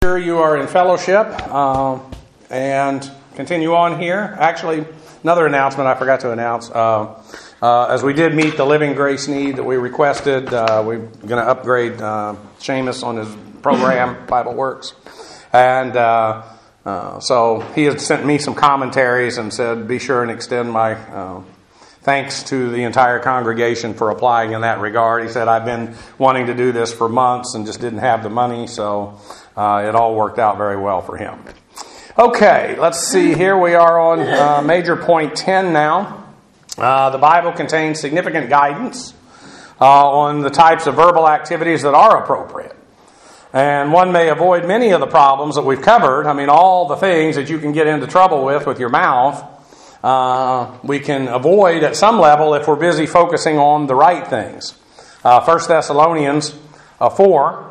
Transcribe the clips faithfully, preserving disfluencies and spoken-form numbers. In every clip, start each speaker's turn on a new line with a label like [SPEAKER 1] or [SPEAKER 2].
[SPEAKER 1] Sure you are in fellowship uh, and continue on here. Actually, another announcement I forgot to announce. Uh, uh, as we did meet the living grace need that we requested, uh, we're going to upgrade uh, Seamus on his program, Bible Works. And uh, uh, so he had sent me some commentaries and said, be sure and extend my uh, thanks to the entire congregation for applying in that regard. He said, I've been wanting to do this for months and just didn't have the money, so uh, it all worked out very well for him. Okay, let's see. Here we are on uh, major point ten now. Uh, the Bible contains significant guidance uh, on the types of verbal activities that are appropriate. And one may avoid many of the problems that we've covered. I mean, all the things that you can get into trouble with with your mouth, uh, we can avoid at some level if we're busy focusing on the right things. Uh, First Thessalonians uh, four.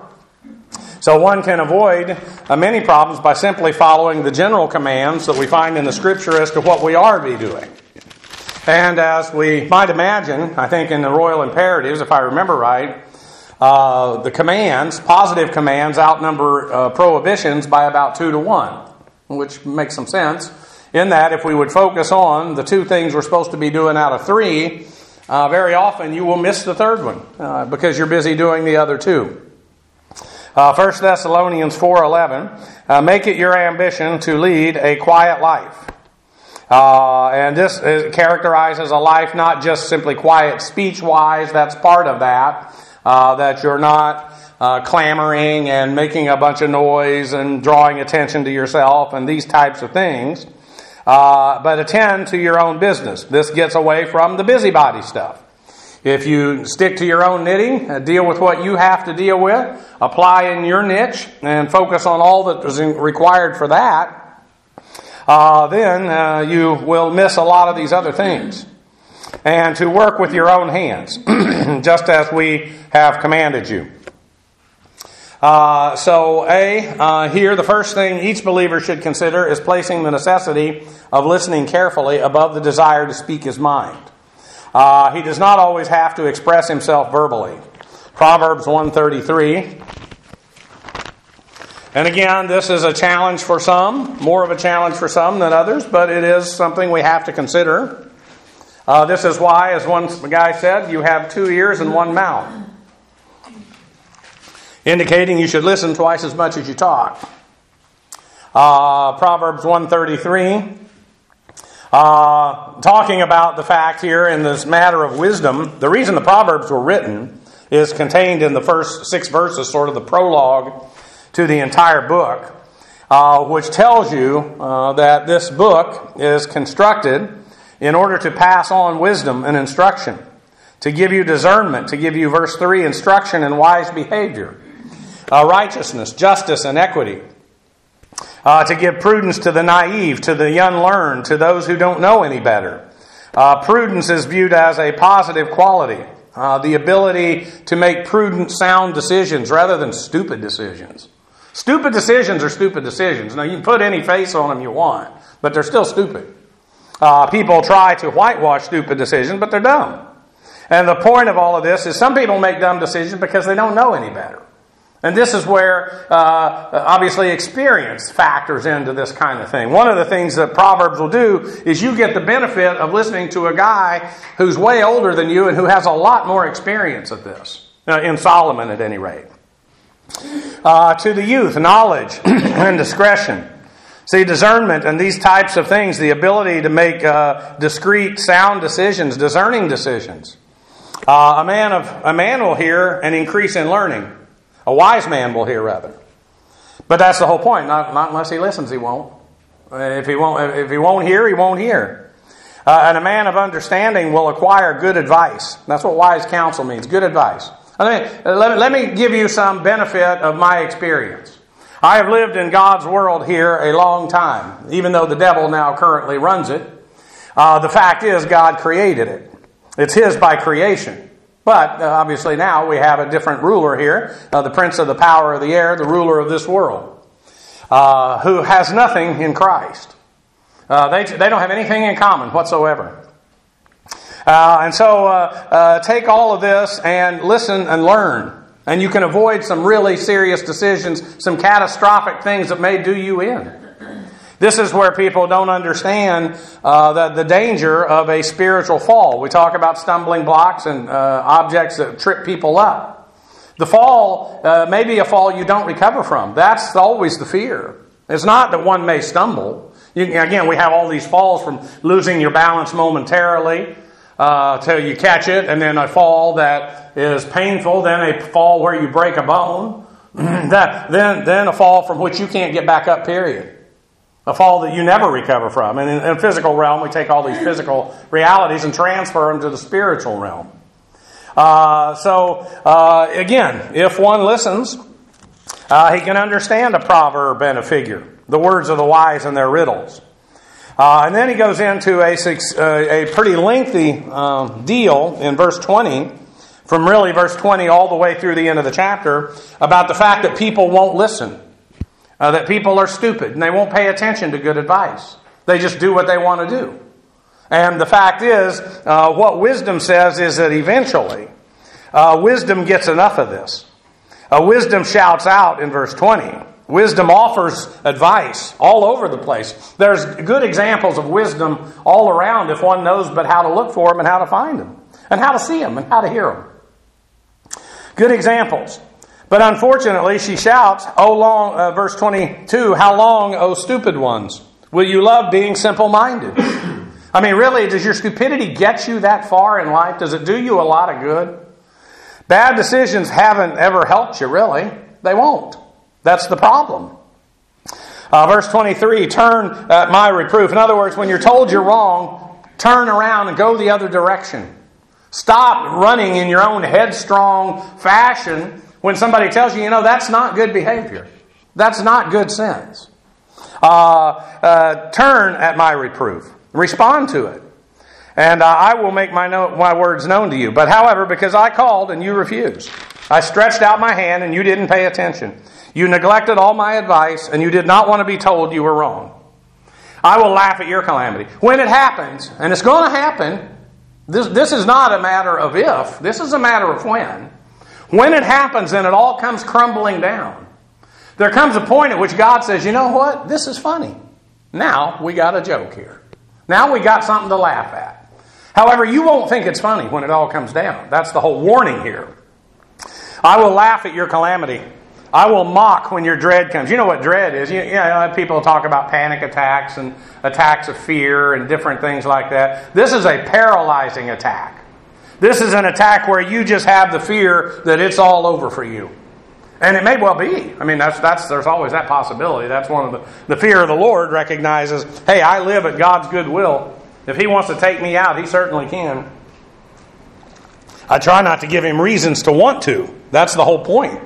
[SPEAKER 1] So one can avoid uh, many problems by simply following the general commands that we find in the Scripture as to what we are to be doing. And as we might imagine, I think in the royal imperatives, if I remember right, uh, the commands, positive commands, outnumber uh, prohibitions by about two to one, which makes some sense. In that, if we would focus on the two things we're supposed to be doing out of three, uh, very often you will miss the third one uh, because you're busy doing the other two. Uh, First Thessalonians four eleven, uh, make it your ambition to lead a quiet life. Uh, and this is, characterizes a life not just simply quiet speech-wise, that's part of that, uh, that you're not uh, clamoring and making a bunch of noise and drawing attention to yourself and these types of things, uh, but attend to your own business. This gets away from the busybody stuff. If you stick to your own knitting, uh, deal with what you have to deal with, apply in your niche, and focus on all that is required for that, uh, then uh, you will miss a lot of these other things. And to work with your own hands, just as we have commanded you. Uh, so, A, uh, here the first thing each believer should consider is placing the necessity of listening carefully above the desire to speak his mind. Uh, he does not always have to express himself verbally. Proverbs one thirty-three. And again, this is a challenge for some, more of a challenge for some than others, but it is something we have to consider. Uh, this is why, as one guy said, you have two ears and one mouth, indicating you should listen twice as much as you talk. Uh, Proverbs one thirty-three. Uh, talking about the fact here in this matter of wisdom, the reason the Proverbs were written is contained in the first six verses, sort of the prologue to the entire book, uh, which tells you uh, that this book is constructed in order to pass on wisdom and instruction, to give you discernment, to give you, verse three, instruction in wise behavior, uh, righteousness, justice, and equity. Uh, to give prudence to the naive, to the unlearned, to those who don't know any better. Uh, prudence is viewed as a positive quality. Uh, the ability to make prudent, sound decisions rather than stupid decisions. Stupid decisions are stupid decisions. Now, you can put any face on them you want, but they're still stupid. Uh, people try to whitewash stupid decisions, but they're dumb. And the point of all of this is some people make dumb decisions because they don't know any better. And this is where, uh, obviously, experience factors into this kind of thing. One of the things that Proverbs will do is you get the benefit of listening to a guy who's way older than you and who has a lot more experience at this, uh, in Solomon at any rate. Uh, to the youth, knowledge and discretion. See, discernment and these types of things, the ability to make uh, discreet, sound decisions, discerning decisions. Uh, a man of a man will hear an increase in learning. A wise man will hear rather. But that's the whole point. Not, not unless he listens, he won't. If he won't, if he won't hear, he won't hear. Uh, and a man of understanding will acquire good advice. That's what wise counsel means, good advice. Let me, let, let me give you some benefit of my experience. I have lived in God's world here a long time, even though the devil now currently runs it. Uh, the fact is, God created it. It's His by creation. But uh, obviously now we have a different ruler here, uh, the prince of the power of the air, the ruler of this world, uh, who has nothing in Christ. Uh, they, they don't have anything in common whatsoever. Uh, and so uh, uh, take all of this and listen and learn. And you can avoid some really serious decisions, some catastrophic things that may do you in. This is where people don't understand uh, the, the danger of a spiritual fall. We talk about stumbling blocks and uh, objects that trip people up. The fall uh, may be a fall you don't recover from. That's always the fear. It's not that one may stumble. You, again, we have all these falls from losing your balance momentarily uh, till you catch it, and then a fall that is painful, then a fall where you break a bone, that, then, then a fall from which you can't get back up, period. A fall that you never recover from. And in the physical realm, we take all these physical realities and transfer them to the spiritual realm. Uh, so, uh, again, if one listens, uh, he can understand a proverb and a figure, the words of the wise and their riddles. Uh, and then he goes into a, a pretty lengthy uh, deal in verse twenty, from really verse twenty all the way through the end of the chapter, about the fact that people won't listen. Uh, that people are stupid and they won't pay attention to good advice. They just do what they want to do. And the fact is, uh, what wisdom says is that eventually, uh, wisdom gets enough of this. Uh, wisdom shouts out in verse twenty. Wisdom offers advice all over the place. There's good examples of wisdom all around if one knows but how to look for them and how to find them. And how to see them and how to hear them. Good examples. But unfortunately, she shouts, "Oh long," uh, verse twenty-two, "How long, O stupid ones, will you love being simple-minded?" I mean, really, does your stupidity get you that far in life? Does it do you a lot of good? Bad decisions haven't ever helped you, really. They won't. That's the problem. Uh, verse twenty-three, "Turn at my reproof." In other words, when you're told you're wrong, turn around and go the other direction. Stop running in your own headstrong fashion when somebody tells you, you know, that's not good behavior. That's not good sense. Uh, uh, turn at my reproof. Respond to it. And uh, I will make my, no- my words known to you. But however, because I called and you refused, I stretched out my hand and you didn't pay attention. You neglected all my advice and you did not want to be told you were wrong. I will laugh at your calamity. When it happens, and it's going to happen, this, this is not a matter of if, this is a matter of when. When it happens and it all comes crumbling down, there comes a point at which God says, you know what? This is funny. Now we got a joke here. Now we got something to laugh at. However, you won't think it's funny when it all comes down. That's the whole warning here. I will laugh at your calamity. I will mock when your dread comes. You know what dread is. You, you know, people talk about panic attacks and attacks of fear and different things like that. This is a paralyzing attack. This is an attack where you just have the fear that it's all over for you. And it may well be. I mean, that's that's there's always that possibility. That's one of the... The fear of the Lord recognizes, hey, I live at God's goodwill. If He wants to take me out, He certainly can. I try not to give Him reasons to want to. That's the whole point.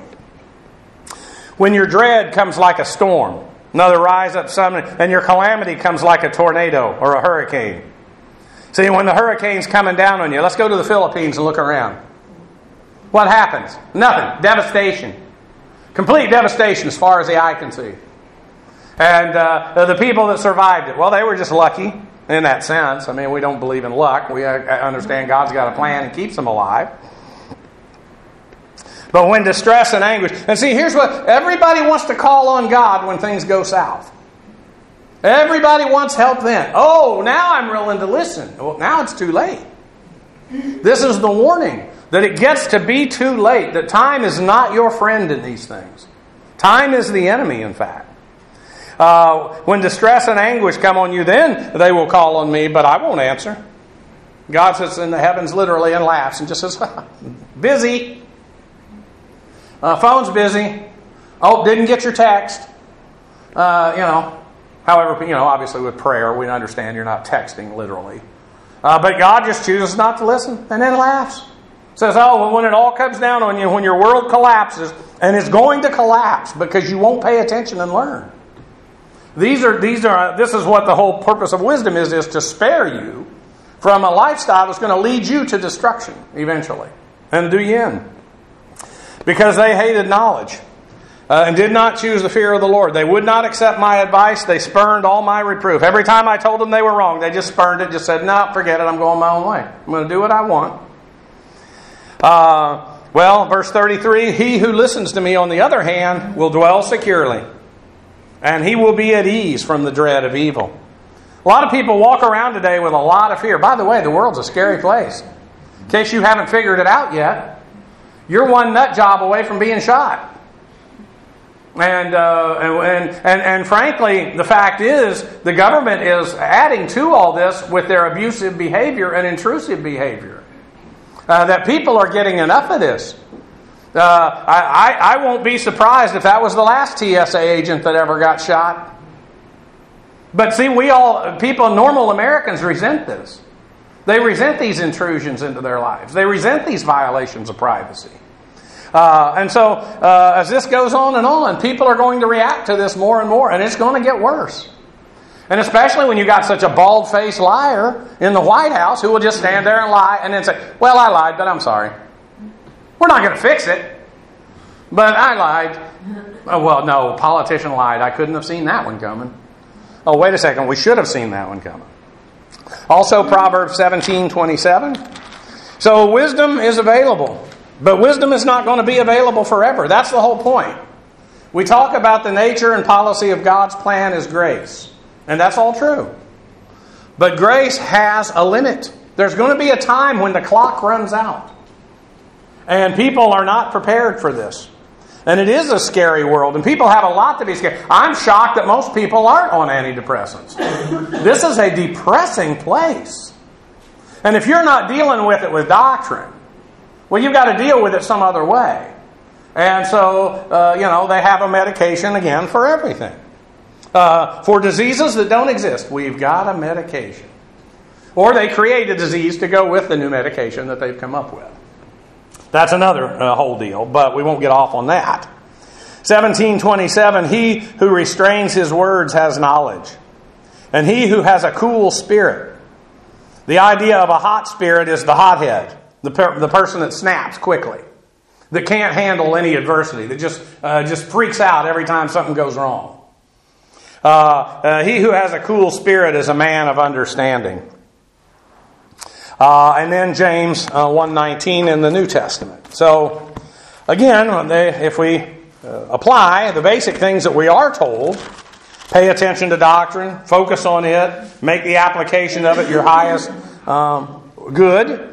[SPEAKER 1] When your dread comes like a storm, another rise up suddenly, and your calamity comes like a tornado or a hurricane. See, when the hurricane's coming down on you, let's go to the Philippines and look around. What happens? Nothing. Devastation. Complete devastation as far as the eye can see. And uh, the people that survived it, well, they were just lucky in that sense. I mean, we don't believe in luck. We understand God's got a plan and keeps them alive. But when distress and anguish... And see, here's what... Everybody wants to call on God when things go south. Everybody wants help then. Oh, now I'm willing to listen. Well, now it's too late. This is the warning. That it gets to be too late. That time is not your friend in these things. Time is the enemy, in fact. Uh, when distress and anguish come on you, then they will call on me, but I won't answer. God sits in the heavens literally and laughs and just says, busy. Uh, phone's busy. Oh, didn't get your text. Uh, you know. However, you know, obviously with prayer, we understand you're not texting literally. Uh, but God just chooses not to listen and then laughs. Says, oh, well, when it all comes down on you, when your world collapses, and it's going to collapse because you won't pay attention and learn. These are, these are, this is what the whole purpose of wisdom is, is to spare you from a lifestyle that's going to lead you to destruction eventually and do you in. Because they hated knowledge. Uh, and did not choose the fear of the Lord. They would not accept my advice. They spurned all my reproof. Every time I told them they were wrong, they just spurned it, just said, no, forget it, I'm going my own way. I'm going to do what I want. Uh, Well, verse thirty-three, he who listens to me, on the other hand, will dwell securely, and he will be at ease from the dread of evil. A lot of people walk around today with a lot of fear. By the way, the world's a scary place. In case you haven't figured it out yet, you're one nut job away from being shot. And, uh, and, and, and frankly, the fact is, the government is adding to all this with their abusive behavior and intrusive behavior. Uh, that people are getting enough of this. Uh, I, I, I won't be surprised if that was the last T S A agent that ever got shot. But see, we all, people, normal Americans resent this. They resent these intrusions into their lives. They resent these violations of privacy. Uh, and so, uh, as this goes on and on, people are going to react to this more and more, and it's going to get worse. And especially when you got such a bald-faced liar in the White House who will just stand there and lie and then say, well, I lied, but I'm sorry. We're not going to fix it, but I lied. Oh, well, no, politician lied. I couldn't have seen that one coming. Oh, wait a second. We should have seen that one coming. Also, Proverbs seventeen twenty-seven. So wisdom is available, but wisdom is not going to be available forever. That's the whole point. We talk about the nature and policy of God's plan as grace, and that's all true. But grace has a limit. There's going to be a time when the clock runs out, and people are not prepared for this. And it is a scary world, and people have a lot to be scared. I'm shocked that most people aren't on antidepressants. This is a depressing place. And if you're not dealing with it with doctrine, well, you've got to deal with it some other way. And so, uh, you know, they have a medication, again, for everything. Uh, for diseases that don't exist, we've got a medication. Or they create a disease to go with the new medication that they've come up with. That's another uh, whole deal, but we won't get off on that. seventeen twenty-seven, he who restrains his words has knowledge, and he who has a cool spirit. The idea of a hot spirit is the hothead, the, per- the person that snaps quickly, that can't handle any adversity, that just, uh, just freaks out every time something goes wrong. Uh, uh, he who has a cool spirit is a man of understanding. Uh, and then James uh, one nineteen in the New Testament. So, again, they, if we uh, apply the basic things that we are told, pay attention to doctrine, focus on it, make the application of it your highest um, good.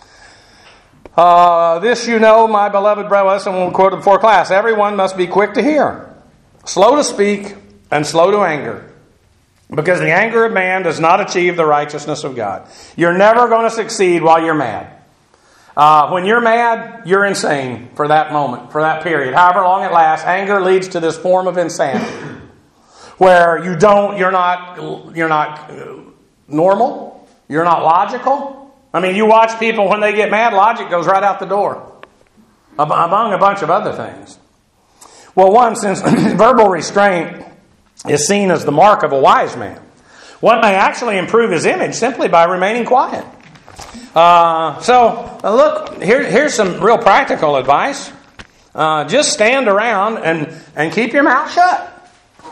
[SPEAKER 1] Uh, this you know, my beloved brothers, and we'll quote it before class, everyone must be quick to hear, slow to speak, and slow to anger. Because the anger of man does not achieve the righteousness of God. You're never going to succeed while you're mad. Uh, when you're mad, you're insane for that moment, for that period. However long it lasts, anger leads to this form of insanity. Where you don't, you're not, you're not normal. You're not logical. I mean, you watch people when they get mad, logic goes right out the door. Among a bunch of other things. Well, one, since verbal restraint is seen as the mark of a wise man, one may actually improve his image simply by remaining quiet. Uh, so, uh, look, here, here's some real practical advice. Uh, just stand around and, and keep your mouth shut.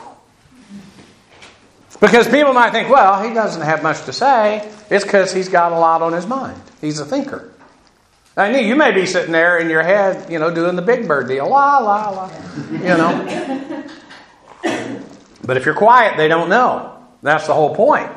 [SPEAKER 1] Because people might think, well, he doesn't have much to say. It's because he's got a lot on his mind. He's a thinker. I mean, you may be sitting there in your head, you know, doing the Big Bird deal. La, la, la. You know. But if you're quiet, they don't know. That's the whole point.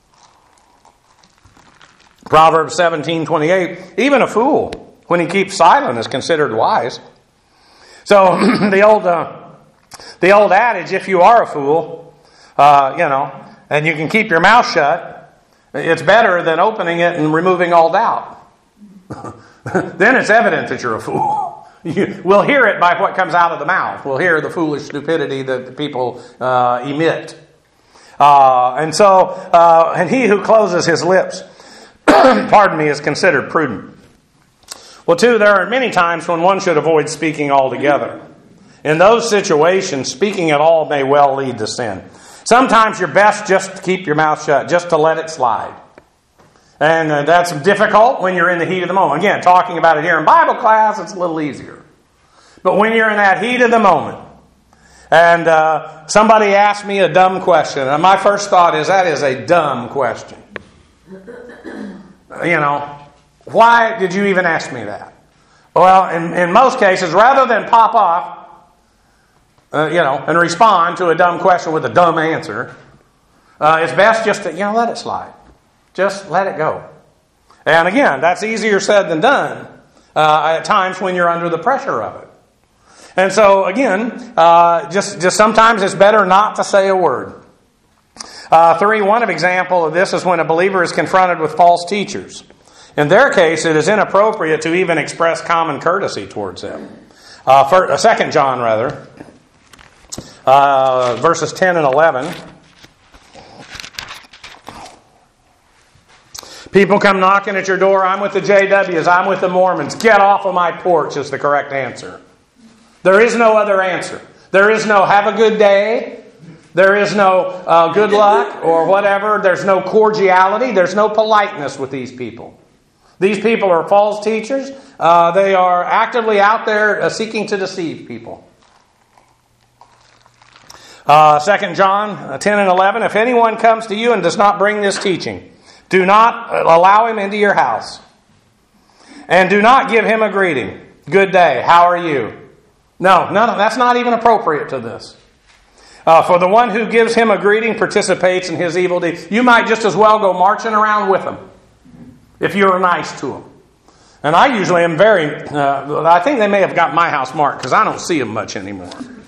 [SPEAKER 1] Proverbs seventeen twenty-eight, even a fool, when he keeps silent, is considered wise. So the old uh, the old adage, if you are a fool, uh, you know, and you can keep your mouth shut, it's better than opening it and removing all doubt. Then it's evident that you're a fool. You, we'll hear it by what comes out of the mouth. We'll hear the foolish stupidity that the people uh, emit. Uh, and so, uh, and he who closes his lips, pardon me, is considered prudent. Well, two, there are many times when one should avoid speaking altogether. In those situations, speaking at all may well lead to sin. Sometimes you're best just to keep your mouth shut, just to let it slide. And uh, that's difficult when you're in the heat of the moment. Again, talking about it here in Bible class, it's a little easier. But when you're in that heat of the moment, and uh, somebody asks me a dumb question, and my first thought is, that is a dumb question. You know, why did you even ask me that? Well, in, in most cases, rather than pop off, uh, you know, and respond to a dumb question with a dumb answer, uh, it's best just to, you know, let it slide. Just let it go. And again, that's easier said than done uh, at times when you're under the pressure of it. And so, again, uh, just, just sometimes it's better not to say a word. Uh, three, one example of this is when a believer is confronted with false teachers. In their case, it is inappropriate to even express common courtesy towards them. Uh, for, uh, Second John, rather, uh, verses ten and eleven. People come knocking at your door. I'm with the J Ws. I'm with the Mormons. Get off of my porch is the correct answer. There is no other answer. There is no have a good day. There is no uh, good luck or whatever. There's no cordiality. There's no politeness with these people. These people are false teachers. Uh, they are actively out there uh, seeking to deceive people. Uh, Second John ten and eleven. If anyone comes to you and does not bring this teaching, do not allow him into your house. And do not give him a greeting. Good day. How are you? No, no, that's not even appropriate to this. Uh, for the one who gives him a greeting participates in his evil deeds. You might just as well go marching around with him if you're nice to him. And I usually am very... Uh, I think they may have got my house marked because I don't see them much anymore.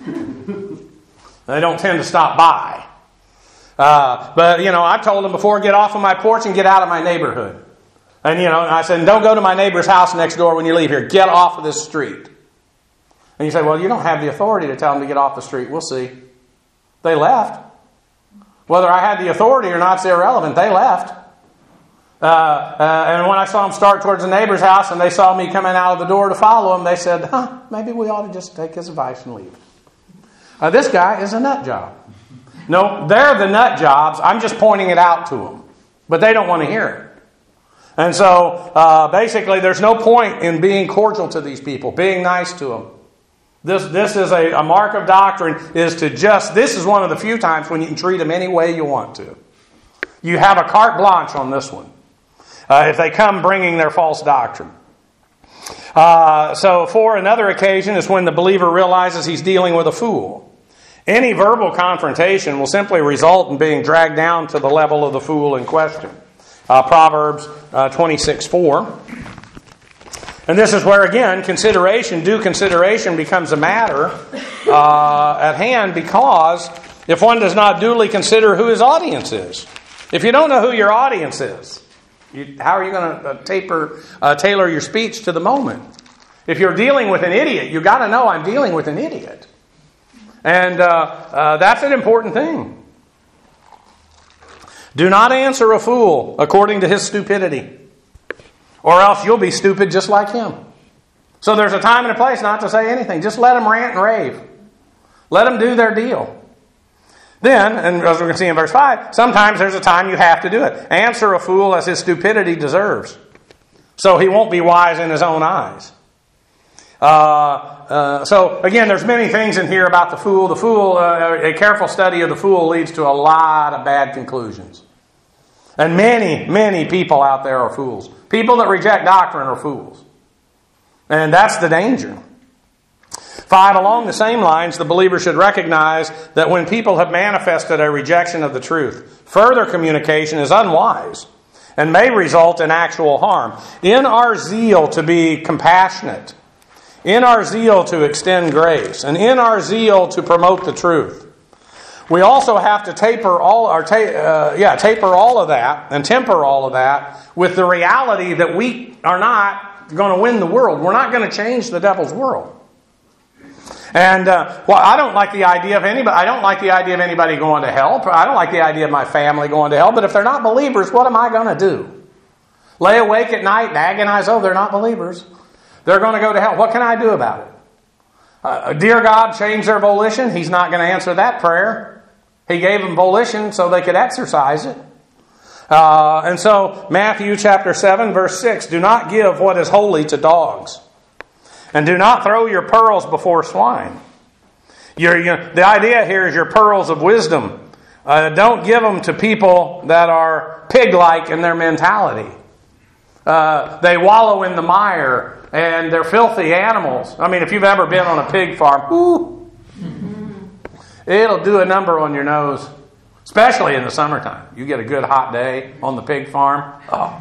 [SPEAKER 1] They don't tend to stop by. Uh, but, you know, I've told them before, get off of my porch and get out of my neighborhood. And, you know, and I said, don't go to my neighbor's house next door when you leave here. Get off of this street. And you say, well, you don't have the authority to tell them to get off the street. We'll see. They left. Whether I had the authority or not is irrelevant. They left. Uh, uh, and when I saw them start towards the neighbor's house and they saw me coming out of the door to follow them, they said, huh, maybe we ought to just take his advice and leave. Uh, this guy is a nut job. No, they're the nut jobs. I'm just pointing it out to them. But they don't want to hear it. And so, uh, basically, there's no point in being cordial to these people, being nice to them. This this is a, a mark of doctrine, is to just, this is one of the few times when you can treat them any way you want to. You have a carte blanche on this one. Uh, if they come bringing their false doctrine. Uh, so for another occasion is when the believer realizes he's dealing with a fool. Any verbal confrontation will simply result in being dragged down to the level of the fool in question. Uh, Proverbs uh, twenty-six four. And this is where, again, consideration, due consideration becomes a matter uh, at hand, because if one does not duly consider who his audience is. If you don't know who your audience is, you, how are you going to uh, taper, uh, tailor your speech to the moment? If you're dealing with an idiot, you've got to know I'm dealing with an idiot. And uh, uh, that's an important thing. Do not answer a fool according to his stupidity, or else you'll be stupid just like him. So there's a time and a place not to say anything. Just let them rant and rave. Let them do their deal. Then, and as we're going to see in verse five, sometimes there's a time you have to do it. Answer a fool as his stupidity deserves, so he won't be wise in his own eyes. Uh, uh, so, again, there's many things in here about the fool. The fool, uh, a careful study of the fool leads to a lot of bad conclusions. And many, many people out there are fools. People that reject doctrine are fools. And that's the danger. Five, along the same lines, the believer should recognize that when people have manifested a rejection of the truth, further communication is unwise and may result in actual harm. In our zeal to be compassionate, in our zeal to extend grace, and in our zeal to promote the truth, we also have to taper all, or ta- uh, yeah, taper all of that and temper all of that with the reality that we are not going to win the world. We're not going to change the devil's world. And uh, well, I don't like the idea of anybody. I don't like the idea of anybody going to hell. I don't like the idea of my family going to hell. But if they're not believers, what am I going to do? Lay awake at night and agonize? Oh, they're not believers. They're going to go to hell. What can I do about it? Uh, dear God, change their volition. He's not going to answer that prayer. He gave them volition so they could exercise it. Uh, and so, Matthew chapter seven, verse six, do not give what is holy to dogs, and do not throw your pearls before swine. Your, your, the idea here is your pearls of wisdom. Uh, don't give them to people that are pig-like in their mentality. Uh, they wallow in the mire, and they're filthy animals. I mean, if you've ever been on a pig farm, whoo, it'll do a number on your nose, especially in the summertime. You get a good hot day on the pig farm. Oh.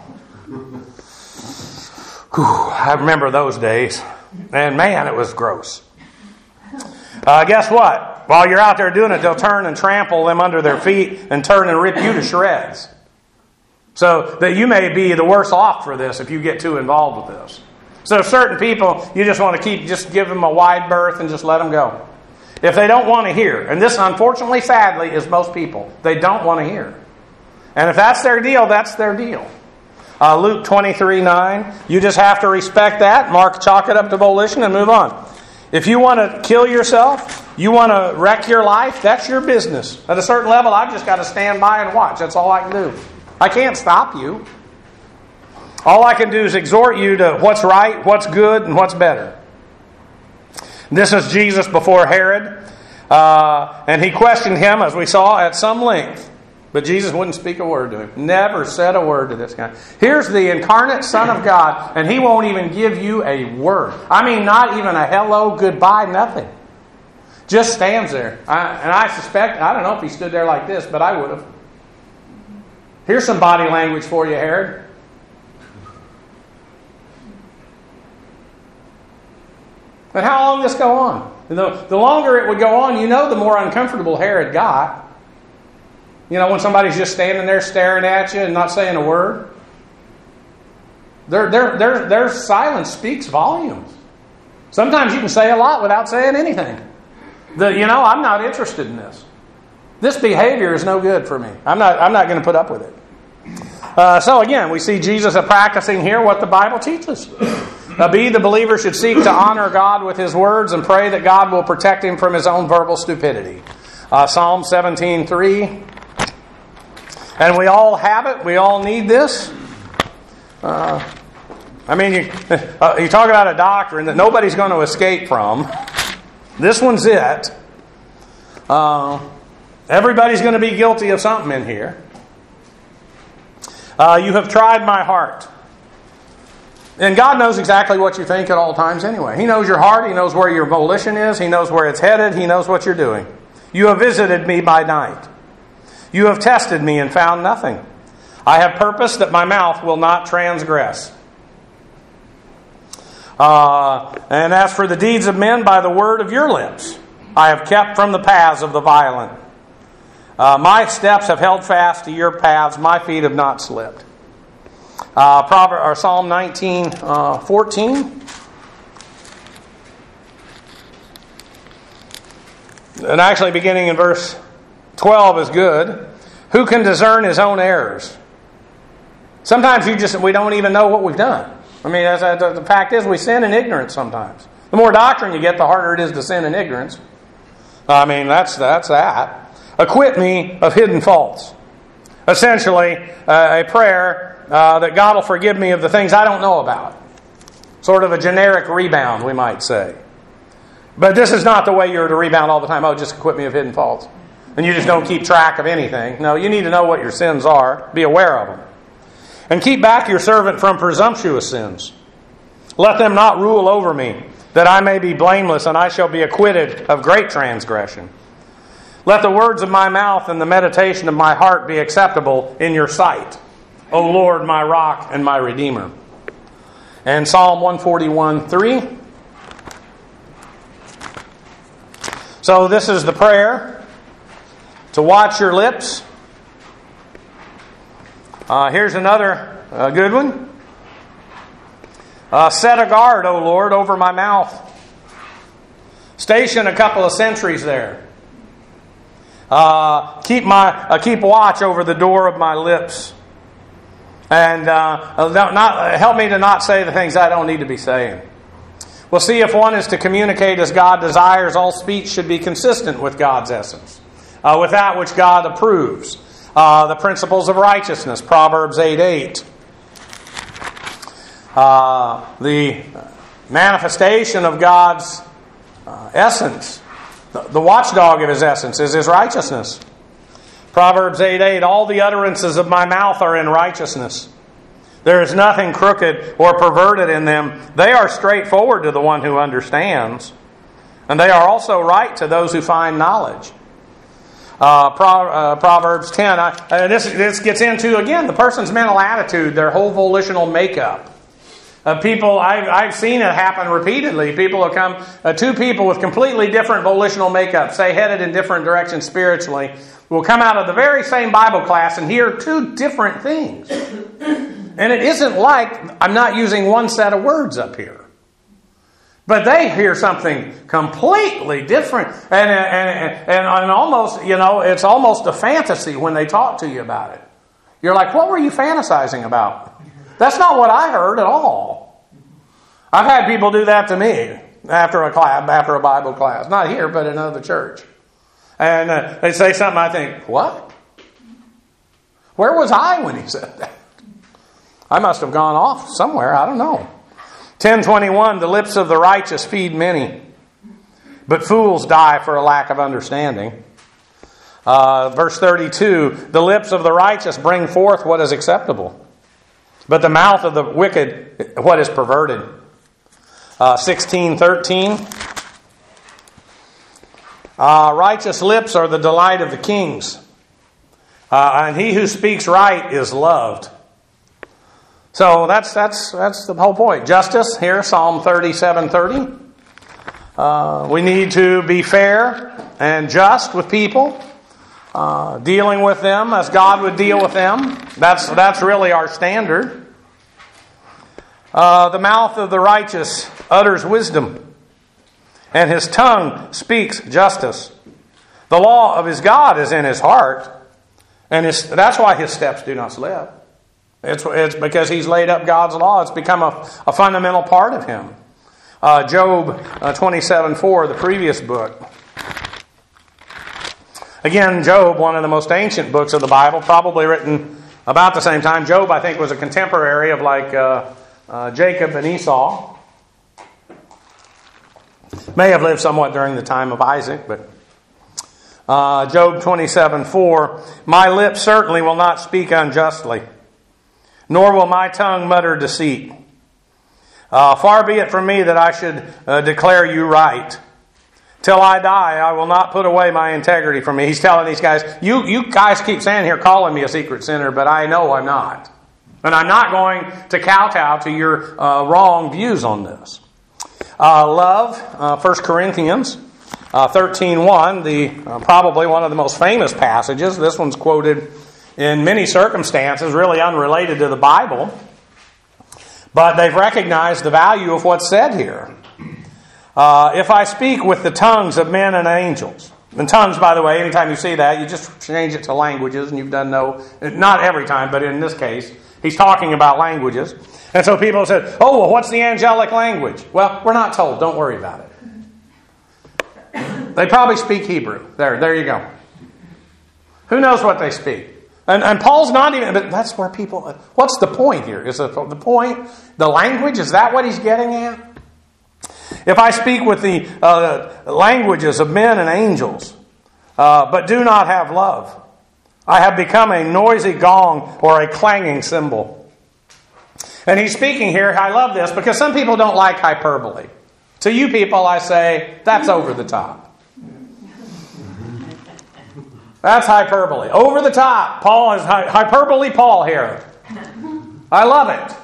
[SPEAKER 1] Whew, I remember those days. And man, it was gross. Uh, guess what? While you're out there doing it, they'll turn and trample them under their feet and turn and rip you to shreds. So that you may be the worse off for this if you get too involved with this. So certain people, you just want to keep, just give them a wide berth and just let them go. If they don't want to hear, and this unfortunately, sadly, is most people, they don't want to hear. And if that's their deal, that's their deal. Uh, Luke twenty-three nine, you just have to respect that. Mark, chalk it up to volition and move on. If you want to kill yourself, you want to wreck your life, that's your business. At a certain level, I've just got to stand by and watch. That's all I can do. I can't stop you. All I can do is exhort you to what's right, what's good, and what's better. This is Jesus before Herod. Uh, and he questioned him, as we saw, at some length. But Jesus wouldn't speak a word to him. Never said a word to this guy. Here's the incarnate Son of God, and He won't even give you a word. I mean, not even a hello, goodbye, nothing. Just stands there. I, and I suspect, I don't know if he stood there like this, but I would have. Here's some body language for you, Herod. And how long does this go on? The, the longer it would go on, you know, the more uncomfortable Herod got. You know, when somebody's just standing there staring at you and not saying a word. Their, their, their, their silence speaks volumes. Sometimes you can say a lot without saying anything. The, you know, I'm not interested in this. This behavior is no good for me. I'm not, I'm not going to put up with it. Uh, so again, we see Jesus practicing here what the Bible teaches. Uh, B, the believer should seek to honor God with his words and pray that God will protect him from his own verbal stupidity. Uh, Psalm seventeen three. And we all have it. We all need this. Uh, I mean, you, uh, you talk about a doctrine that nobody's going to escape from. This one's it. Uh, everybody's going to be guilty of something in here. Uh, you have tried my heart. And God knows exactly what you think at all times anyway. He knows your heart. He knows where your volition is. He knows where it's headed. He knows what you're doing. You have visited me by night. You have tested me and found nothing. I have purposed that my mouth will not transgress. Uh, and as for the deeds of men, by the word of your lips, I have kept from the paths of the violent. Uh, my steps have held fast to your paths. My feet have not slipped. Uh, Proverbs, or Psalm nineteen fourteen. And actually beginning in verse twelve is good. Who can discern his own errors? Sometimes you just we don't even know what we've done. I mean, as a, the fact is, we sin in ignorance sometimes. The more doctrine you get, the harder it is to sin in ignorance. I mean, that's that's that. Acquit me of hidden faults. Essentially, uh, a prayer uh, that God will forgive me of the things I don't know about. Sort of a generic rebound, we might say. But this is not the way you're to rebound all the time. Oh, just acquit me of hidden faults. And you just don't keep track of anything. No, you need to know what your sins are. Be aware of them. And keep back your servant from presumptuous sins. Let them not rule over me, that I may be blameless, and I shall be acquitted of great transgression. Let the words of my mouth and the meditation of my heart be acceptable in your sight, O Lord, my rock and my redeemer. And Psalm one forty-one three. So this is the prayer. To watch your lips. Uh, here's another uh, good one. Uh, set a guard, O Lord, over my mouth. Station a couple of sentries there. Uh, keep my uh, keep watch over the door of my lips, and uh, not, not help me to not say the things I don't need to be saying. We'll see if one is to communicate as God desires. All speech should be consistent with God's essence, uh, with that which God approves. Uh, the principles of righteousness, Proverbs eight eight. Uh, the manifestation of God's uh, essence. The watchdog of His essence is His righteousness. Proverbs eight eight, all the utterances of my mouth are in righteousness. There is nothing crooked or perverted in them. They are straightforward to the one who understands. And they are also right to those who find knowledge. Uh, Pro, uh, Proverbs ten. I, uh, this, this gets into, again, the person's mental attitude, their whole volitional makeup. Uh, people, I've, I've seen it happen repeatedly. People will come, uh, two people with completely different volitional makeup, say headed in different directions spiritually, will come out of the very same Bible class and hear two different things. And it isn't like I'm not using one set of words up here. But they hear something completely different. And, and, and, and almost, you know, it's almost a fantasy when they talk to you about it. You're like, what were you fantasizing about? That's not what I heard at all. I've had people do that to me after a class, after a Bible class. Not here, but in another church. And uh, they say something, I think, what? Where was I when he said that? I must have gone off somewhere. I don't know. ten twenty-one, the lips of the righteous feed many, but fools die for a lack of understanding. Uh, verse thirty-two, the lips of the righteous bring forth what is acceptable, but the mouth of the wicked what is perverted. Uh, sixteen thirteen, uh, righteous lips are the delight of the kings, uh, and he who speaks right is loved. So that's that's that's the whole point. Justice here, Psalm thirty-seven thirty. Uh, we need to be fair and just with people, uh, dealing with them as God would deal with them. That's that's really our standard. Uh, the mouth of the righteous utters wisdom, and his tongue speaks justice. The law of his God is in his heart, and his, that's why his steps do not slip. It's, it's because he's laid up God's law. It's become a, a fundamental part of him. Uh, Job uh, twenty-seven four, the previous book. Again, Job, one of the most ancient books of the Bible, probably written about the same time. Job, I think, was a contemporary of like uh, uh, Jacob and Esau. May have lived somewhat during the time of Isaac, but uh, Job twenty-seven four, my lips certainly will not speak unjustly, nor will my tongue mutter deceit. Uh, far be it from me that I should uh, declare you right. Till I die, I will not put away my integrity from me. He's telling these guys, you, you guys keep saying here, calling me a secret sinner, but I know I'm not. And I'm not going to kowtow to your uh, wrong views on this. Uh, love, uh, First Corinthians uh, thirteen one, the, uh, probably one of the most famous passages. This one's quoted in many circumstances, really unrelated to the Bible. But they've recognized the value of what's said here. Uh, if I speak with the tongues of men and angels. And tongues, by the way, anytime you see that, you just change it to languages, and you've done no, not every time, but in this case, he's talking about languages. And so people said, oh, well, what's the angelic language? Well, we're not told. Don't worry about it. They probably speak Hebrew. There, there you go. Who knows what they speak? And, and Paul's not even, but that's where people, what's the point here? Is it the point, the language? Is that what he's getting at? If I speak with the uh, languages of men and angels, uh, but do not have love, I have become a noisy gong or a clanging cymbal. And he's speaking here, I love this, because some people don't like hyperbole. To you people, I say, that's over the top. That's hyperbole. Over the top. Paul is hy- hyperbole Paul here. I love it.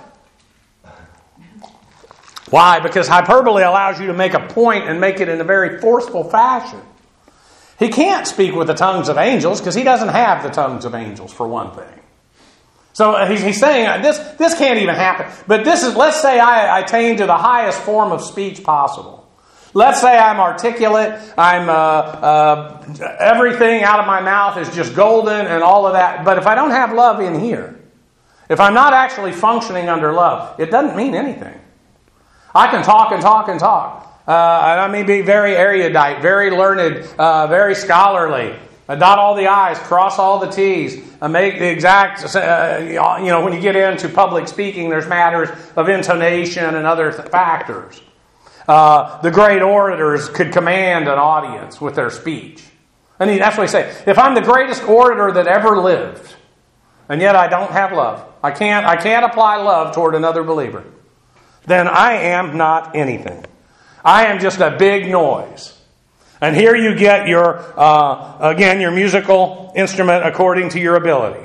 [SPEAKER 1] Why? Because hyperbole allows you to make a point and make it in a very forceful fashion. He can't speak with the tongues of angels because he doesn't have the tongues of angels, for one thing. So he's, he's saying this, this can't even happen. But this is, let's say I attain to the highest form of speech possible. Let's say I'm articulate, I'm uh, uh, everything out of my mouth is just golden and all of that. But if I don't have love in here, if I'm not actually functioning under love, it doesn't mean anything. I can talk and talk and talk. Uh, and I mean be very erudite, very learned, uh, very scholarly. Uh, dot all the I's, cross all the T's, uh, make the exact, uh, you know, when you get into public speaking, there's matters of intonation and other th- factors. Uh, the great orators could command an audience with their speech. And he, that's what he said. If I'm the greatest orator that ever lived, and yet I don't have love, I can't, I can't apply love toward another believer, then I am not anything. I am just a big noise. And here you get your, uh, again, your musical instrument according to your ability.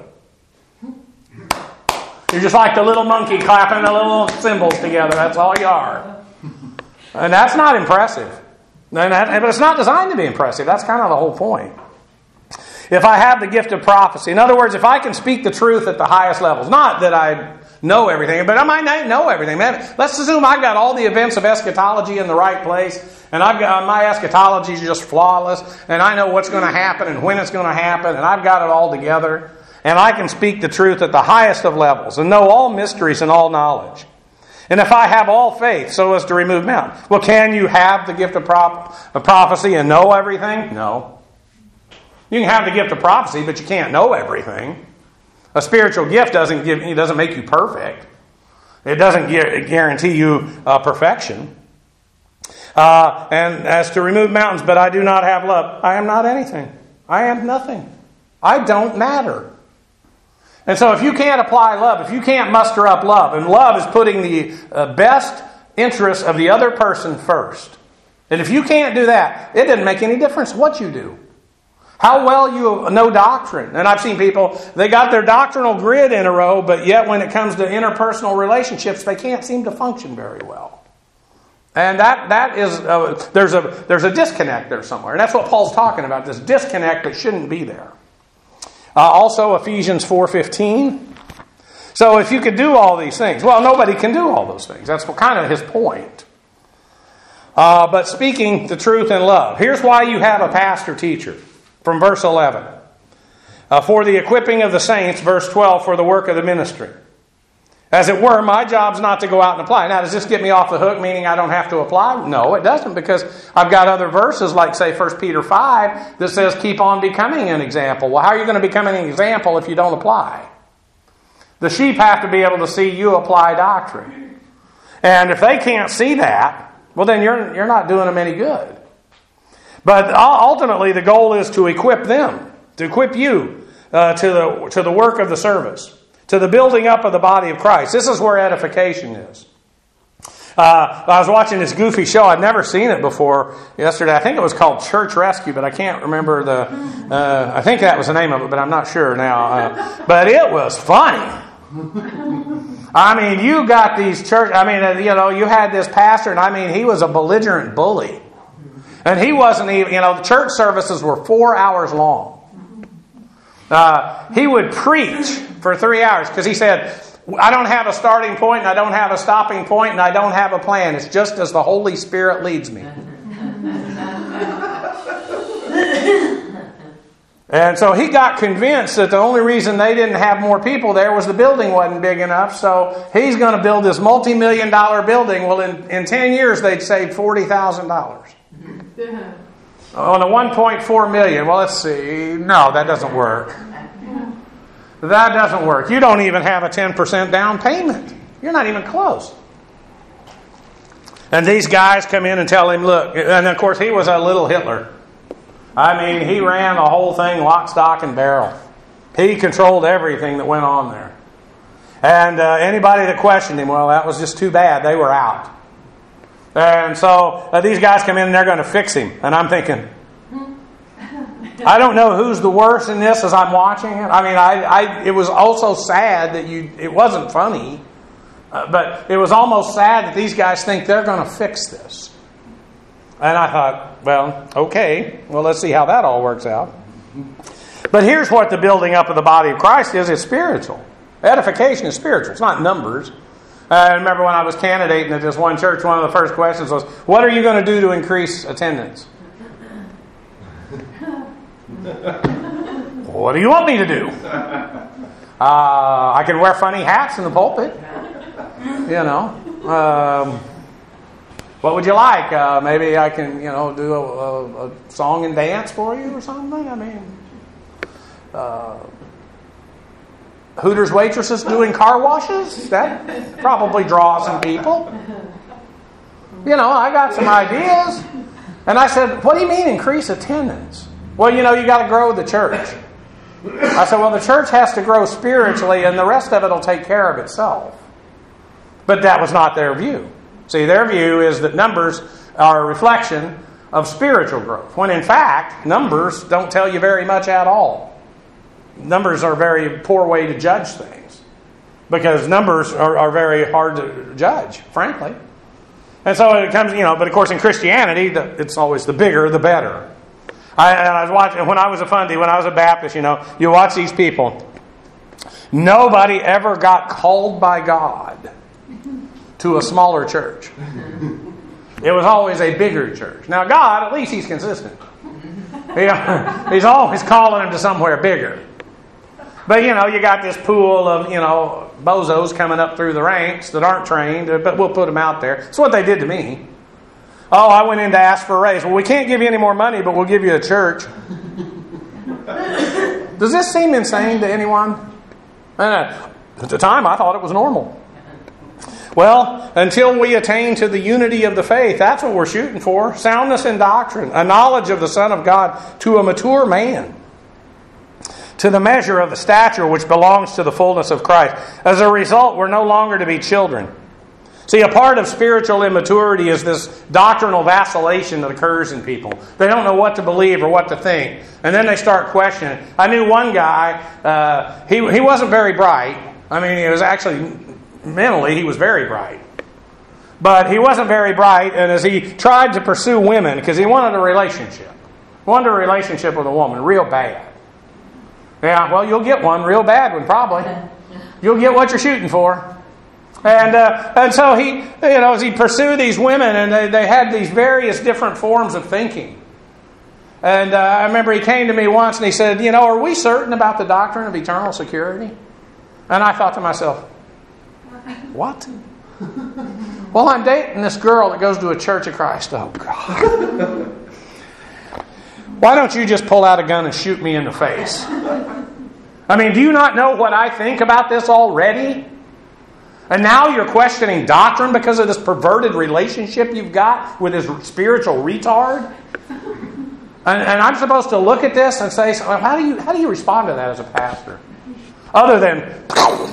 [SPEAKER 1] You're just like the little monkey clapping the little cymbals together. That's all you are. And that's not impressive. And that, but it's not designed to be impressive. That's kind of the whole point. If I have the gift of prophecy, in other words, if I can speak the truth at the highest levels, not that I know everything, but I might not know everything. Man, let's assume I've got all the events of eschatology in the right place, and I've got my eschatology is just flawless, and I know what's going to happen and when it's going to happen, and I've got it all together, and I can speak the truth at the highest of levels and know all mysteries and all knowledge. And if I have all faith so as to remove mountains, well, can you have the gift of, prop- of prophecy and know everything? No. You can have the gift of prophecy, but you can't know everything. A spiritual gift doesn't give, it doesn't make you perfect. It doesn't guarantee you uh, perfection. Uh, and as to remove mountains, but I do not have love, I am not anything. I am nothing. I don't matter. And so if you can't apply love, if you can't muster up love, and love is putting the uh, best interests of the other person first. And if you can't do that, it doesn't make any difference what you do. How well you know doctrine. And I've seen people, they got their doctrinal grid in a row, but yet when it comes to interpersonal relationships, they can't seem to function very well. And that that is, uh, there's a there's a disconnect there somewhere. And that's what Paul's talking about, this disconnect that shouldn't be there. Uh, also, Ephesians four fifteen. So if you could do all these things, well, nobody can do all those things. That's kind of his point. Uh, but speaking the truth in love. Here's why you have a pastor teacher. From verse eleven. Uh, for the equipping of the saints, verse twelve, for the work of the ministry. As it were, my job's not to go out and apply. Now, does this get me off the hook, meaning I don't have to apply? No, it doesn't, because I've got other verses like, say, First Peter five, that says, keep on becoming an example. Well, how are you going to become an example if you don't apply? The sheep have to be able to see you apply doctrine. And if they can't see that, well, then you're, you're not doing them any good. But ultimately, the goal is to equip them, to equip you uh, to the to the work of the service, to the building up of the body of Christ. This is where edification is. Uh, I was watching this goofy show. I'd never seen it before yesterday. I think it was called Church Rescue, but I can't remember the... Uh, I think that was the name of it, but I'm not sure now. Uh, but it was funny. I mean, you got these church... I mean, you know, you had this pastor, and I mean, he was a belligerent bully. And he wasn't even, you know, the church services were four hours long. Uh, he would preach for three hours because he said, I don't have a starting point and I don't have a stopping point and I don't have a plan. It's just as the Holy Spirit leads me. And so he got convinced that the only reason they didn't have more people there was the building wasn't big enough. So he's going to build this multi-million dollar building. Well, in, in ten years, they'd saved forty thousand dollars. On a one point four million, well, let's see. No, that doesn't work. That doesn't work. You don't even have a ten percent down payment. You're not even close. And these guys come in and tell him, look, and of course he was a little Hitler. I mean, he ran the whole thing lock, stock, and barrel. He controlled everything that went on there. And uh, anybody that questioned him, well, that was just too bad. They were out. And so uh, these guys come in and they're going to fix him. And I'm thinking, I don't know who's the worst in this as I'm watching it. I mean, I, I it was also sad that you, it wasn't funny. Uh, but it was almost sad that these guys think they're going to fix this. And I thought, well, okay. Well, let's see how that all works out. But here's what the building up of the body of Christ is. It's spiritual. Edification is spiritual. It's not numbers. I remember when I was candidating at this one church, one of the first questions was, what are you going to do to increase attendance? What do you want me to do? Uh, I can wear funny hats in the pulpit. You know. Um, what would you like? Uh, maybe I can, you know, do a, a, a song and dance for you or something. I mean, uh, Hooters waitresses doing car washes? That probably draws some people. You know, I got some ideas. And I said, what do you mean increase attendance? Well, you know, you got to grow the church. I said, well, the church has to grow spiritually and the rest of it will take care of itself. But that was not their view. See, their view is that numbers are a reflection of spiritual growth, when in fact, numbers don't tell you very much at all. Numbers are a very poor way to judge things, because numbers are, are very hard to judge, frankly. And so it comes, you know, but of course in Christianity, it's always the bigger, the better. I, and I was watching, when I was a fundy, when I was a Baptist, you know, you watch these people. Nobody ever got called by God to a smaller church. It was always a bigger church. Now God, at least He's consistent. You know, He's always calling them to somewhere bigger. But you know, you got this pool of, you know, bozos coming up through the ranks that aren't trained, but we'll put them out there. That's what they did to me. Oh, I went in to ask for a raise. Well, we can't give you any more money, but we'll give you a church. Does this seem insane to anyone? Uh, at the time, I thought it was normal. Well, until we attain to the unity of the faith, that's what we're shooting for. Soundness in doctrine, a knowledge of the Son of God to a mature man, to the measure of the stature which belongs to the fullness of Christ. As a result, we're no longer to be children. See, a part of spiritual immaturity is this doctrinal vacillation that occurs in people. They don't know what to believe or what to think. And then they start questioning. I knew one guy, uh, he, he wasn't very bright. I mean, he was actually, mentally, he was very bright. But he wasn't very bright, and as he tried to pursue women, because he wanted a relationship. He wanted a relationship with a woman, real bad. Yeah, well, you'll get one, real bad one, probably. You'll get what you're shooting for. And uh, and so he, you know, as he pursued these women, and they, they had these various different forms of thinking. And uh, I remember he came to me once and he said, you know, are we certain about the doctrine of eternal security? And I thought to myself, what? Well, I'm dating this girl that goes to a Church of Christ. Oh, God. Why don't you just pull out a gun and shoot me in the face? I mean, do you not know what I think about this already? And now you're questioning doctrine because of this perverted relationship you've got with this spiritual retard? And, and I'm supposed to look at this and say, well, how do you how do you respond to that as a pastor? Other than,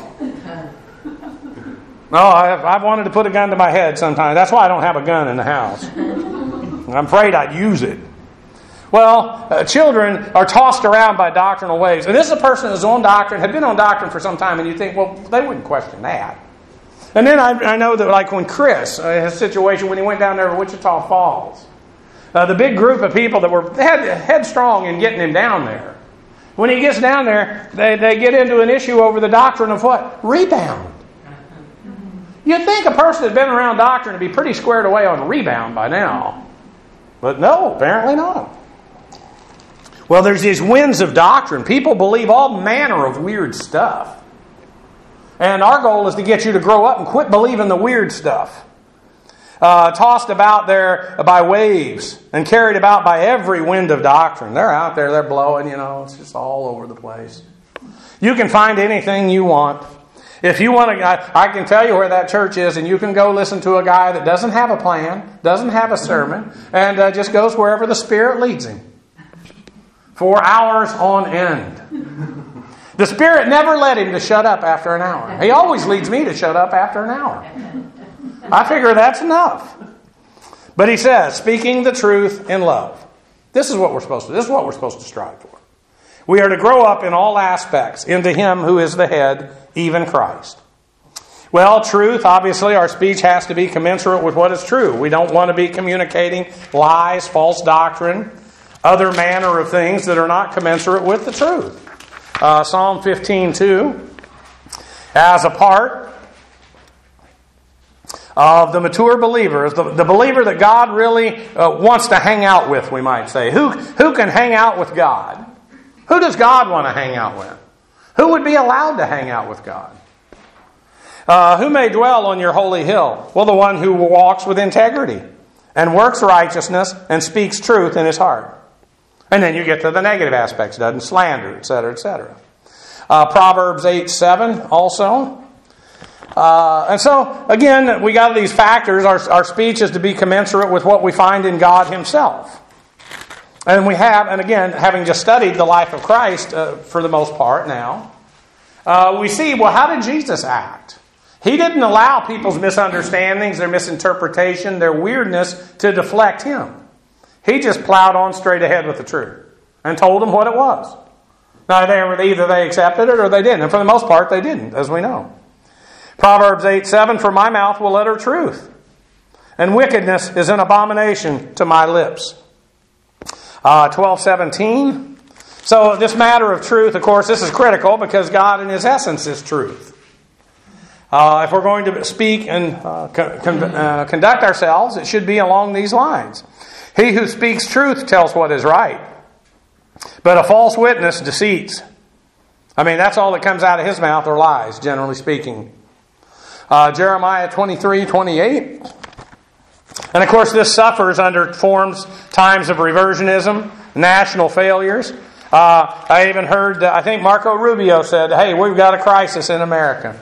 [SPEAKER 1] no, I've, I've wanted to put a gun to my head sometimes. That's why I don't have a gun in the house. I'm afraid I'd use it. Well, uh, children are tossed around by doctrinal waves. And this is a person who's on doctrine, had been on doctrine for some time, and you think, well, they wouldn't question that. And then I, I know that, like when Chris, uh, his situation when he went down there to Wichita Falls, uh, the big group of people that were head, headstrong in getting him down there. When he gets down there, they, they get into an issue over the doctrine of what? Rebound. You'd think a person that's been around doctrine would be pretty squared away on rebound by now. But no, apparently not. Well, there's these winds of doctrine. People believe all manner of weird stuff. And our goal is to get you to grow up and quit believing the weird stuff. Uh, tossed about there by waves and carried about by every wind of doctrine. They're out there, they're blowing, you know, it's just all over the place. You can find anything you want. If you want to, I, I can tell you where that church is, and you can go listen to a guy that doesn't have a plan, doesn't have a sermon, and uh, just goes wherever the Spirit leads him. For hours on end. The Spirit never led him to shut up after an hour. He always leads me to shut up after an hour. I figure that's enough. But he says, speaking the truth in love. This is what we're supposed to do. This is what we're supposed to strive for. We are to grow up in all aspects into Him who is the head, even Christ. Well, truth, obviously, our speech has to be commensurate with what is true. We don't want to be communicating lies, false doctrine, other manner of things that are not commensurate with the truth. Uh, Psalm fifteen two, as a part of the mature believers, the, the believer that God really uh, wants to hang out with, we might say. Who, who can hang out with God? Who does God want to hang out with? Who would be allowed to hang out with God? Uh, who may dwell on your holy hill? Well, the one who walks with integrity and works righteousness and speaks truth in his heart. And then you get to the negative aspects, doesn't slander, et cetera, et cetera. Uh, Proverbs eight seven also. Uh, and so, again, we got these factors. Our, our speech is to be commensurate with what we find in God Himself. And we have, and again, having just studied the life of Christ uh, for the most part now, uh, we see, well, how did Jesus act? He didn't allow people's misunderstandings, their misinterpretation, their weirdness to deflect him. He just plowed on straight ahead with the truth and told them what it was. Now, they were, either they accepted it or they didn't. And for the most part, they didn't, as we know. Proverbs eight seven, for my mouth will utter truth, and wickedness is an abomination to my lips. Uh, twelve seventeen. So this matter of truth, of course, this is critical because God in His essence is truth. Uh, if we're going to speak and uh, con- uh, conduct ourselves, it should be along these lines. He who speaks truth tells what is right, but a false witness deceits. I mean, that's all that comes out of his mouth are lies, generally speaking. Uh, Jeremiah twenty-three twenty-eight. And of course, this suffers under forms, times of reversionism, national failures. Uh, I even heard, uh, I think Marco Rubio said, hey, we've got a crisis in America.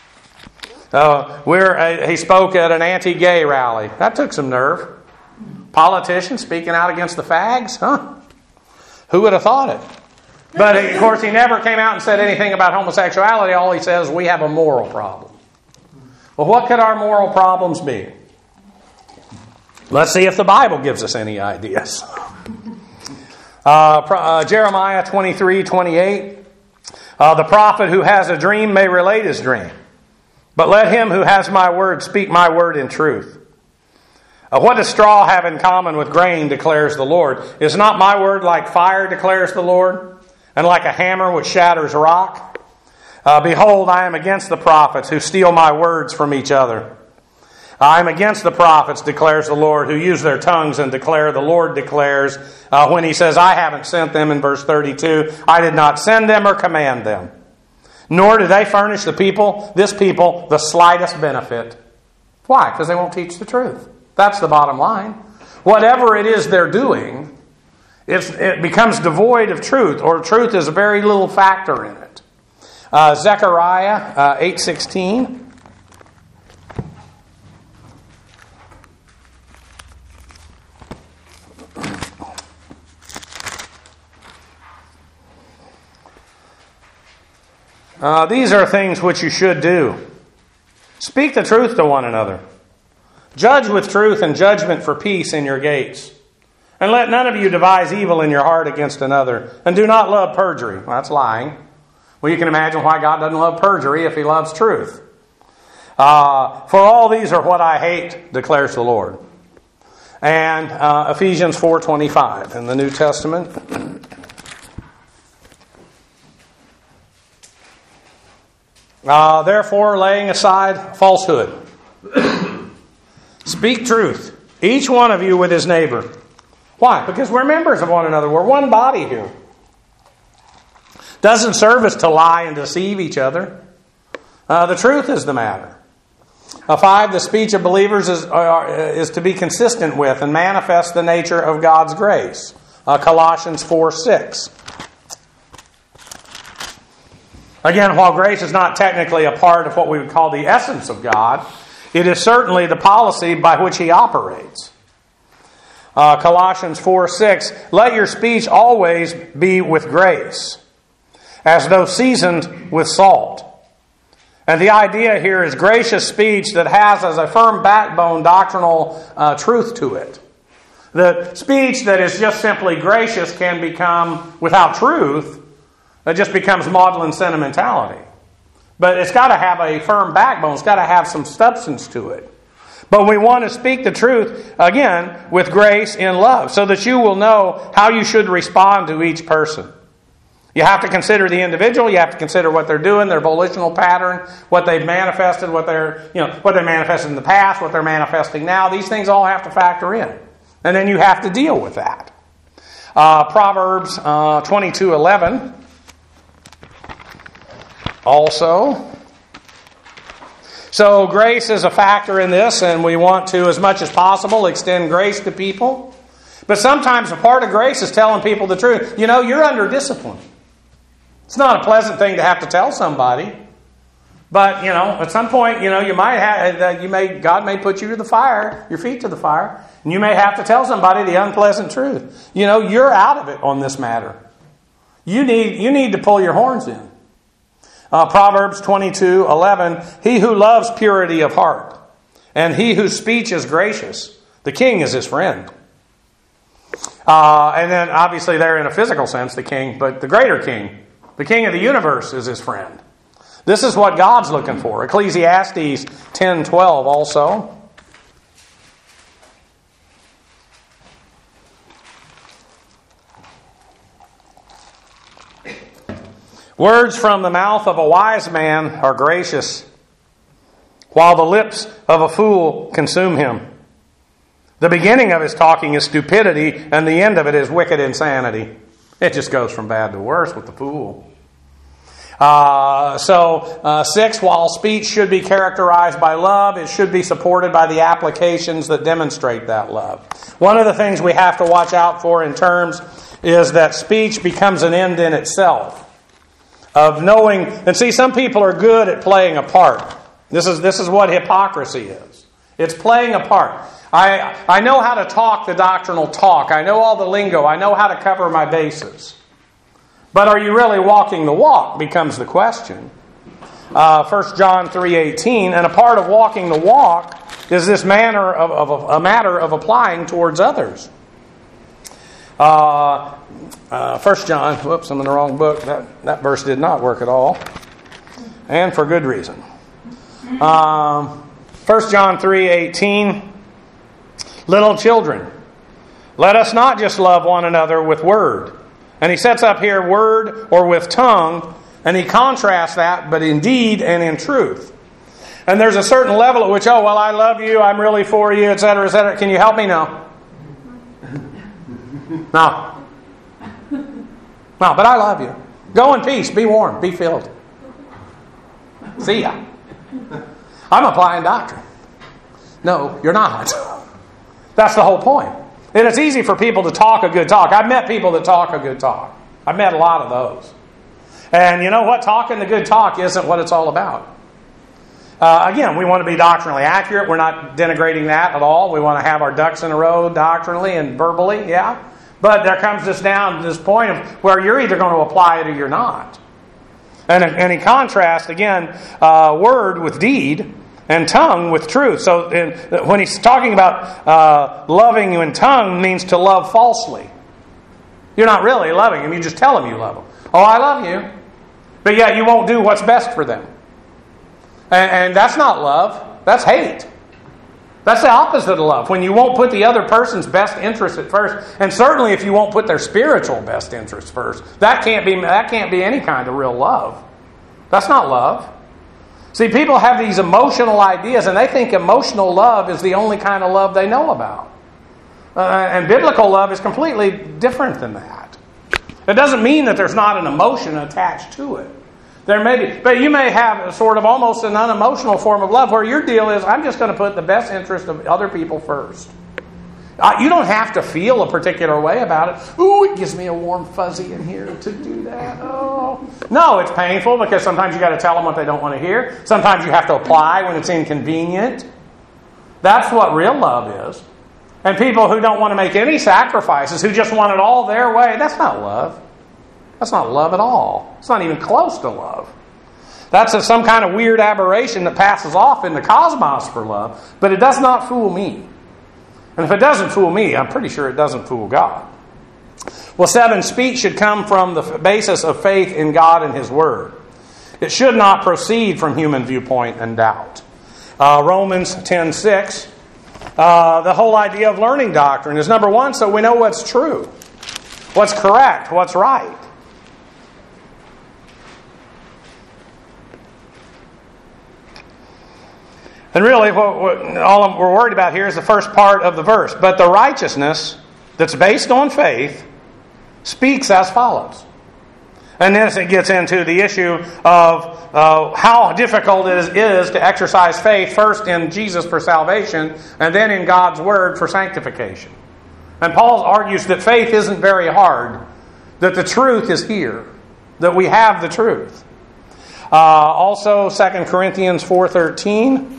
[SPEAKER 1] Uh, we're, uh, he spoke at an anti-gay rally. That took some nerve. Politician speaking out against the fags? Huh? Who would have thought it? But of course, he never came out and said anything about homosexuality. All he says, we have a moral problem. Well, what could our moral problems be? Let's see if the Bible gives us any ideas. Uh, uh, Jeremiah twenty-three twenty-eight. Uh, the prophet who has a dream may relate his dream, but let him who has my word speak my word in truth. Uh, what does straw have in common with grain, declares the Lord? Is not my word like fire, declares the Lord, and like a hammer which shatters rock? Uh, behold, I am against the prophets who steal my words from each other. I am against the prophets, declares the Lord, who use their tongues and declare, the Lord declares, uh, when He says, I haven't sent them, in verse thirty-two, I did not send them or command them. Nor do they furnish the people, this people, the slightest benefit. Why? Because they won't teach the truth. That's the bottom line. Whatever it is they're doing, it's, it becomes devoid of truth, or truth is a very little factor in it. Uh, Zechariah uh, eight sixteen. Uh, these are things which you should do. Speak the truth to one another. Judge with truth and judgment for peace in your gates. And let none of you devise evil in your heart against another. And do not love perjury. Well, that's lying. Well, you can imagine why God doesn't love perjury if He loves truth. Uh, for all these are what I hate, declares the Lord. And uh, Ephesians four twenty-five in the New Testament. Uh, therefore, laying aside falsehood, speak truth, each one of you with his neighbor. Why? Because we're members of one another. We're one body here. Doesn't serve us to lie and deceive each other. Uh, the truth is the matter. Uh, five, the speech of believers is, uh, is to be consistent with and manifest the nature of God's grace. Uh, Colossians four six. Again, while grace is not technically a part of what we would call the essence of God, it is certainly the policy by which He operates. Uh, Colossians four six, let your speech always be with grace, as though seasoned with salt. And the idea here is gracious speech that has as a firm backbone doctrinal uh, truth to it. The speech that is just simply gracious can become, without truth, it just becomes maudlin sentimentality. But it's got to have a firm backbone. It's got to have some substance to it. But we want to speak the truth, again, with grace in love, so that you will know how you should respond to each person. You have to consider the individual. You have to consider what they're doing, their volitional pattern, what they've manifested, what they're, you know, what they manifested in the past, what they're manifesting now. These things all have to factor in. And then you have to deal with that. Uh, Proverbs uh, twenty-two eleven. Also, so grace is a factor in this, and we want to, as much as possible, extend grace to people. But sometimes a part of grace is telling people the truth. You know, you're under discipline. It's not a pleasant thing to have to tell somebody. But, you know, at some point, you know, you might have, you may, God may put you to the fire, your feet to the fire, and you may have to tell somebody the unpleasant truth. You know, you're out of it on this matter. You need, you need to pull your horns in. Uh, Proverbs twenty-two eleven, he who loves purity of heart, and he whose speech is gracious, the king is his friend. Uh, and then, obviously, there in a physical sense, the king, but the greater king, the king of the universe is his friend. This is what God's looking for. Ecclesiastes ten twelve also. Words from the mouth of a wise man are gracious, while the lips of a fool consume him. The beginning of his talking is stupidity, and the end of it is wicked insanity. It just goes from bad to worse with the fool. Uh, so, uh, six, while speech should be characterized by love, it should be supported by the applications that demonstrate that love. One of the things we have to watch out for in terms is that speech becomes an end in itself. Of knowing, and see, some people are good at playing a part. This is this is what hypocrisy is. It's playing a part. I I know how to talk the doctrinal talk. I know all the lingo. I know how to cover my bases. But are you really walking the walk becomes the question. Uh, First John three eighteen, and a part of walking the walk is this manner of, of a, a matter of applying towards others. Uh, uh, First John, whoops, I'm in the wrong book. That, that verse did not work at all. And for good reason. Um, First John three eighteen, little children, let us not just love one another with word. And he sets up here word or with tongue, and he contrasts that, but in deed and in truth. And there's a certain level at which, oh, well, I love you, I'm really for you, et cetera, et cetera. Can you help me? No. No. No, but I love you. Go in peace, be warm, be filled. See ya. I'm applying doctrine. No, you're not. That's the whole point. And it's easy for people to talk a good talk. I've met people that talk a good talk. I've met a lot of those. And you know what? Talking the good talk isn't what it's all about. Uh, again, we want to be doctrinally accurate. We're not denigrating that at all. We want to have our ducks in a row doctrinally and verbally, yeah. But there comes this down to this point of where you're either going to apply it or you're not. And, and in contrast, again, uh, word with deed, and tongue with truth. So in, when he's talking about uh, loving you in tongue means to love falsely. You're not really loving him. You just tell him you love him. Oh, I love you. But yet you won't do what's best for them. And, and that's not love. That's hate. That's the opposite of love. When you won't put the other person's best interest at first. And certainly if you won't put their spiritual best interest first. That can't be, that can't be any kind of real love. That's not love. See, people have these emotional ideas, and they think emotional love is the only kind of love they know about. Uh, and biblical love is completely different than that. It doesn't mean that there's not an emotion attached to it. There may be, but you may have sort of almost an unemotional form of love where your deal is, I'm just going to put the best interest of other people first. Uh, you don't have to feel a particular way about it. Ooh, it gives me a warm fuzzy in here to do that. Oh. No, it's painful because sometimes you got to tell them what they don't want to hear. Sometimes you have to apply when it's inconvenient. That's what real love is. And people who don't want to make any sacrifices, who just want it all their way, that's not love. That's not love at all. It's not even close to love. That's a, some kind of weird aberration that passes off in the cosmos for love, but it does not fool me. And if it doesn't fool me, I'm pretty sure it doesn't fool God. Well, seven, speech should come from the basis of faith in God and His Word. It should not proceed from human viewpoint and doubt. Uh, Romans ten six, uh, the whole idea of learning doctrine is, number one, so we know what's true, what's correct, what's right. And really, what, what all we're worried about here is the first part of the verse. But the righteousness that's based on faith speaks as follows. And then it gets into the issue of uh, how difficult it is, is to exercise faith, first in Jesus for salvation, and then in God's Word for sanctification. And Paul argues that faith isn't very hard, that the truth is here, that we have the truth. Uh, also, Second Corinthians four thirteen.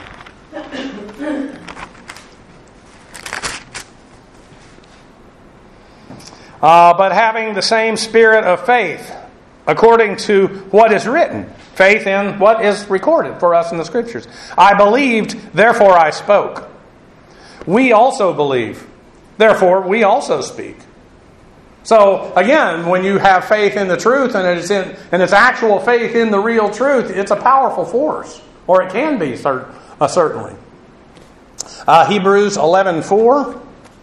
[SPEAKER 1] Uh, but having the same spirit of faith, according to what is written. Faith in what is recorded for us in the Scriptures. I believed, therefore I spoke. We also believe, therefore we also speak. So again, when you have faith in the truth and it's in and it's actual faith in the real truth, it's a powerful force, or it can be cert- uh, certainly. Uh, Hebrews eleven four.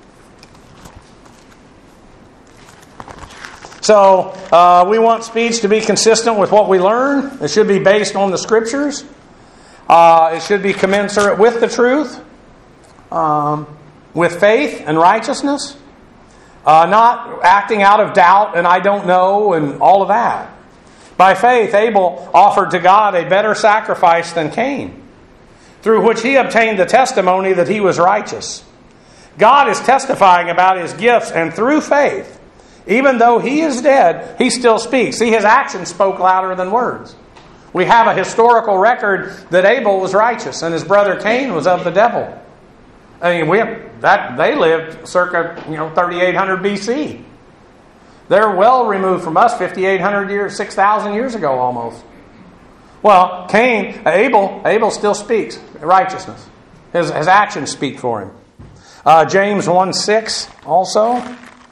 [SPEAKER 1] So uh, we want speech to be consistent with what we learn. It should be based on the Scriptures. Uh, it should be commensurate with the truth, um, with faith and righteousness. Uh, not acting out of doubt and I don't know and all of that. By faith, Abel offered to God a better sacrifice than Cain, through which he obtained the testimony that he was righteous. God is testifying about his gifts, and through faith, even though he is dead, he still speaks. See, his actions spoke louder than words. We have a historical record that Abel was righteous and his brother Cain was of the devil. I mean, we have, that they lived circa you know thirty-eight hundred B C. They're well removed from us, fifty-eight hundred years, six thousand years ago almost. Well, Cain, Abel, Abel still speaks righteousness. His, his actions speak for him. Uh, James one six also.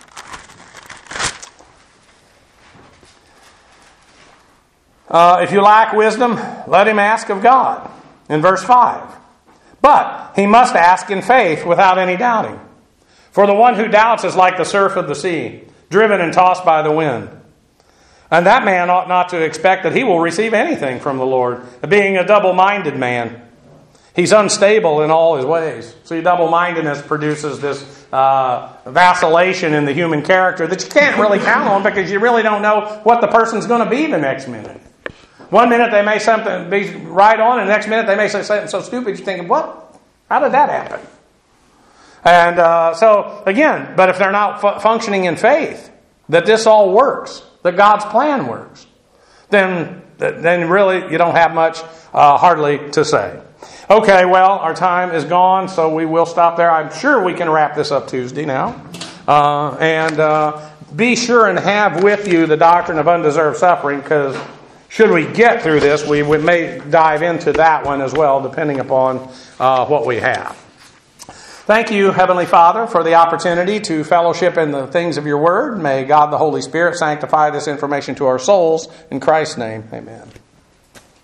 [SPEAKER 1] Uh, if you lack wisdom, let him ask of God. In verse five. But he must ask in faith without any doubting. For the one who doubts is like the surf of the sea, driven and tossed by the wind. And that man ought not to expect that he will receive anything from the Lord, being a double-minded man. He's unstable in all his ways. See, double-mindedness produces this uh, vacillation in the human character that you can't really count on because you really don't know what the person's going to be the next minute. One minute they may something be right on, and the next minute they may say something so stupid you're thinking, what? How did that happen? And uh, so, again, but if they're not fu- functioning in faith, that this all works, that God's plan works, then, then really you don't have much uh, hardly to say. Okay, well, our time is gone, so we will stop there. I'm sure we can wrap this up Tuesday now. Uh, and uh, be sure and have with you the doctrine of undeserved suffering, because should we get through this, we, we may dive into that one as well, depending upon uh, what we have. Thank you, Heavenly Father, for the opportunity to fellowship in the things of your word. May God the Holy Spirit sanctify this information to our souls. In Christ's name, amen.